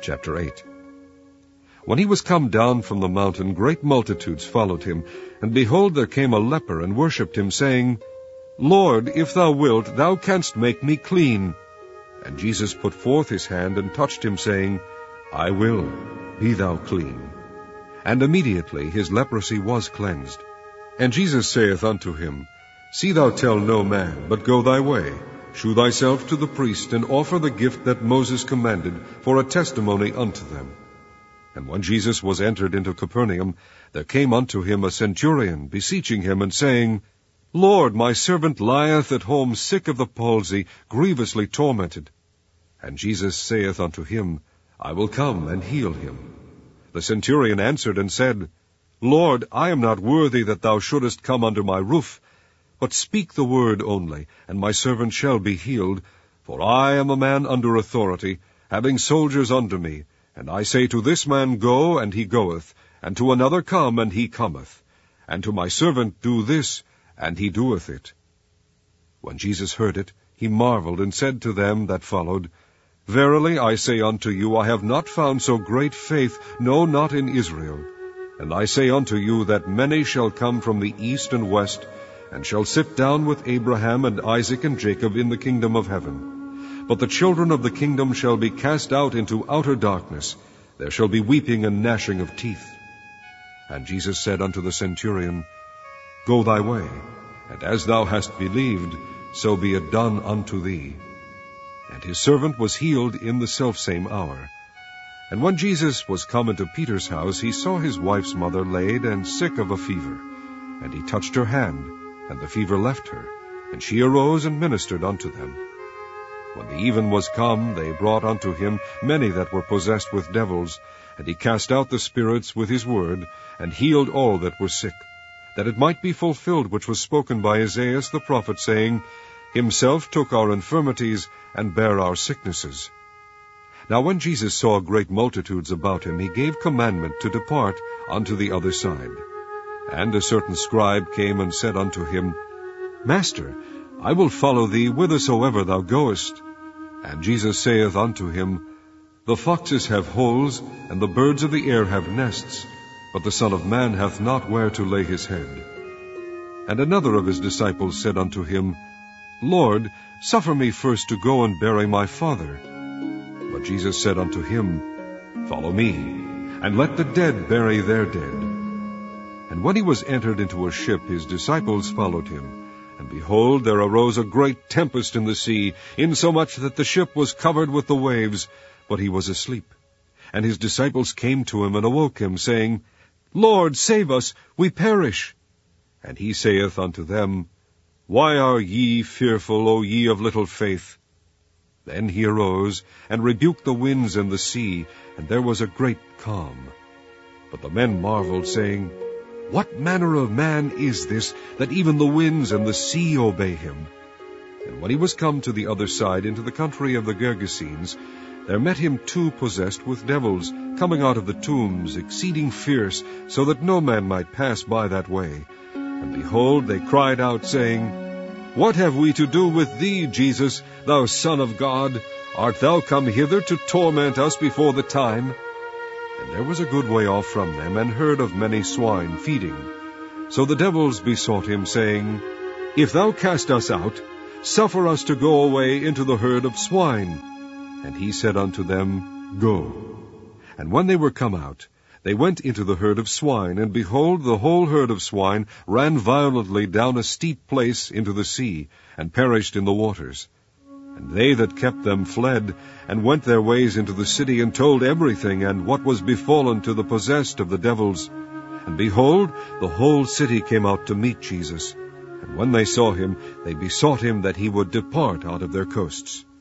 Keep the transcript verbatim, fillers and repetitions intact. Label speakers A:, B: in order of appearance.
A: Chapter eight. When he was come down from the mountain, great multitudes followed him. And behold, there came a leper, and worshipped him, saying, Lord, if thou wilt, thou canst make me clean. And Jesus put forth his hand, and touched him, saying, I will, be thou clean. And immediately his leprosy was cleansed. And Jesus saith unto him, See thou tell no man, but go thy way. Shew thyself to the priest, and offer the gift that Moses commanded, for a testimony unto them. And when Jesus was entered into Capernaum, there came unto him a centurion, beseeching him, and saying, Lord, my servant lieth at home sick of the palsy, grievously tormented. And Jesus saith unto him, I will come and heal him. The centurion answered and said, Lord, I am not worthy that thou shouldest come under my roof, but speak the word only, and my servant shall be healed. For I am a man under authority, having soldiers under me. And I say to this man, Go, and he goeth, and to another, Come, and he cometh, and to my servant, Do this, and he doeth it. When Jesus heard it, he marveled, and said to them that followed, Verily I say unto you, I have not found so great faith, no, not in Israel. And I say unto you, that many shall come from the east and west, and shall sit down with Abraham and Isaac and Jacob in the kingdom of heaven. But the children of the kingdom shall be cast out into outer darkness. There shall be weeping and gnashing of teeth. And Jesus said unto the centurion, Go thy way, and as thou hast believed, so be it done unto thee. And his servant was healed in the selfsame hour. And when Jesus was come into Peter's house, he saw his wife's mother laid and sick of a fever. And he touched her hand, and the fever left her, and she arose and ministered unto them. When the even was come, they brought unto him many that were possessed with devils, and he cast out the spirits with his word, and healed all that were sick, that it might be fulfilled which was spoken by Isaiah the prophet, saying, Himself took our infirmities, and bare our sicknesses. Now when Jesus saw great multitudes about him, he gave commandment to depart unto the other side. And a certain scribe came and said unto him, Master, I will follow thee whithersoever thou goest. And Jesus saith unto him, The foxes have holes, and the birds of the air have nests, but the Son of Man hath not where to lay his head. And another of his disciples said unto him, Lord, suffer me first to go and bury my father. But Jesus said unto him, Follow me, and let the dead bury their dead. And when he was entered into a ship, his disciples followed him. And behold, there arose a great tempest in the sea, insomuch that the ship was covered with the waves, but he was asleep. And his disciples came to him, and awoke him, saying, Lord, save us, we perish. And he saith unto them, Why are ye fearful, O ye of little faith? Then he arose, and rebuked the winds and the sea, and there was a great calm. But the men marveled, saying, What manner of man is this, that even the winds and the sea obey him? And when he was come to the other side, into the country of the Gergesenes, there met him two possessed with devils, coming out of the tombs, exceeding fierce, so that no man might pass by that way. And behold, they cried out, saying, What have we to do with thee, Jesus, thou Son of God? Art thou come hither to torment us before the time? And there was a good way off from them an herd of many swine feeding. So the devils besought him, saying, If thou cast us out, suffer us to go away into the herd of swine. And he said unto them, Go. And when they were come out, they went into the herd of swine, and behold, the whole herd of swine ran violently down a steep place into the sea, and perished in the waters. And they that kept them fled, and went their ways into the city, and told everything, and what was befallen to the possessed of the devils. And behold, the whole city came out to meet Jesus. And when they saw him, they besought him that he would depart out of their coasts.